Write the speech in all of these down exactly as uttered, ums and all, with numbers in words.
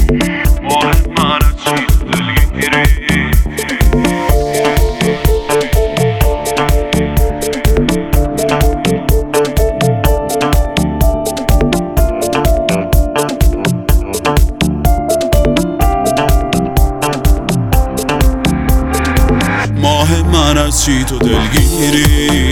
من از چی تو دلگیری؟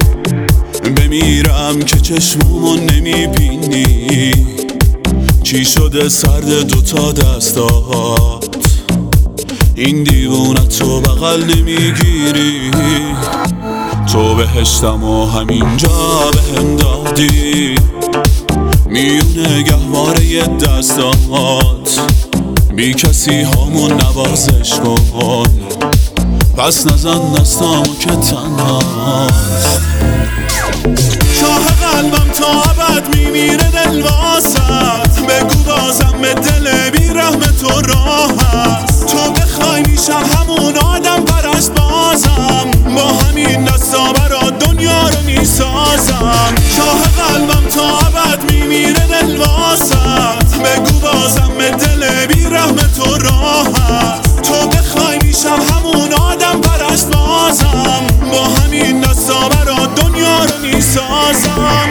بمیرم که چشممو نمیبینی. چی شده سرد دوتا دستات؟ این دیوونت تو بغل نمیگیری. تو بهشتم و همینجا بهم دادی، میونه گهواره دستات. بی کسی همون نوازش کن، پس نزن دستامو که تنهاست. شاه قلبم تا ابد میمیره دل واسط. بگو بازم به دل بی رحم تو راه هست. تو بخوای میشم همون آدم پرست بازم. با همین دستا برا دنیا رو میسازم. شاه قلبم تا ابد میمیره دل واسط. بگو بازم به دل بی رحم تو راه هست. تو بخوای میشم همون آدم پرست بازم. با همین دستا برا دنیا رو میسازم.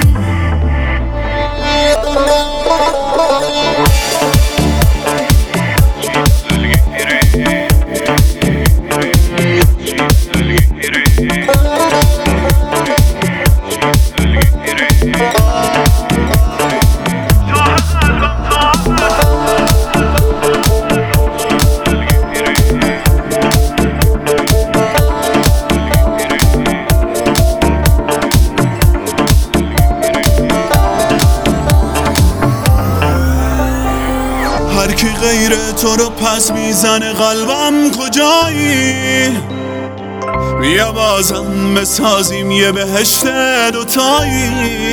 هرکی غیر تو رو پس میزنه قلبم کجایی؟ بیا بازم بسازیم یه بهشت دوتایی.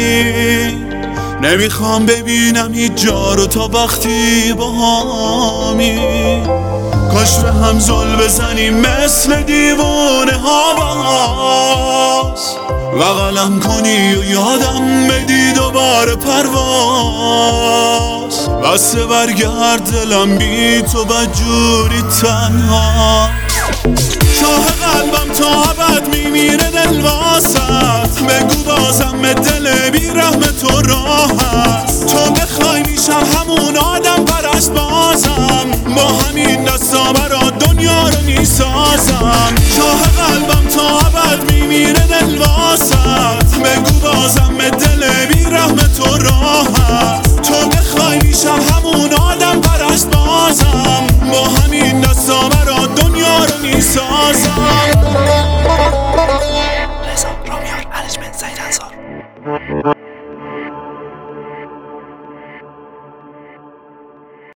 نمیخوام ببینم هیچ جا رو تا وقتی با همی. کاش به هم زل بزنیم مثل دیوونه ها باز. و قلم کنی و یادم بدی دوباره پرواز. بسه برگرد دلم بی تو بدجوری تنها. شاه قلبم تا ابد میمیره دل واسط. بگو بازم به دل بی رحم تو راه هست. تو بخوای میشم همون آدم پرست بازم. با همین دستا برا دنیا رو میسازم. شاه قلبم تا ابد میمیره دل واسط. بگو بازم به دل بی رحم تو راه هست.